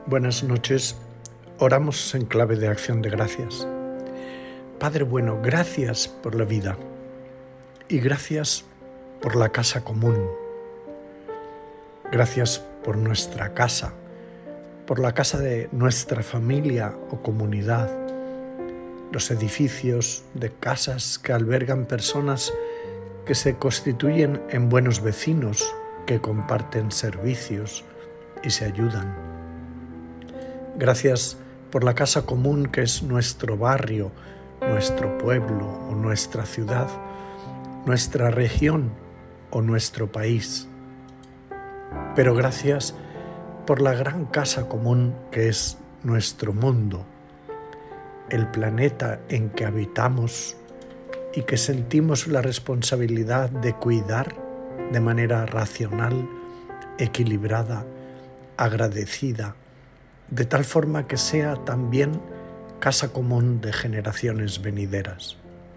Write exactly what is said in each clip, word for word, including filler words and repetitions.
Buenas noches, oramos en clave de acción de gracias. Padre bueno, gracias por la vida y gracias por la casa común. Gracias por nuestra casa, por la casa de nuestra familia o comunidad, los edificios de casas que albergan personas que se constituyen en buenos vecinos, que comparten servicios y se ayudan. Gracias por la casa común que es nuestro barrio, nuestro pueblo o nuestra ciudad, nuestra región o nuestro país. Pero gracias por la gran casa común que es nuestro mundo, el planeta en que habitamos y que sentimos la responsabilidad de cuidar de manera racional, equilibrada, agradecida, de tal forma que sea también casa común de generaciones venideras.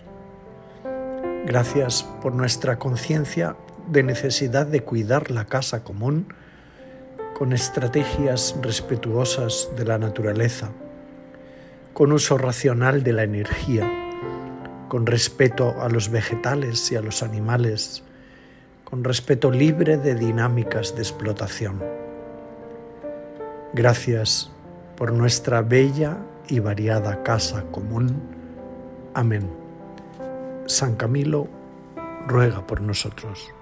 Gracias por nuestra conciencia de necesidad de cuidar la casa común con estrategias respetuosas de la naturaleza, con uso racional de la energía, con respeto a los vegetales y a los animales, con respeto libre de dinámicas de explotación. Gracias por nuestra bella y variada casa común. Amén. San Camilo ruega por nosotros.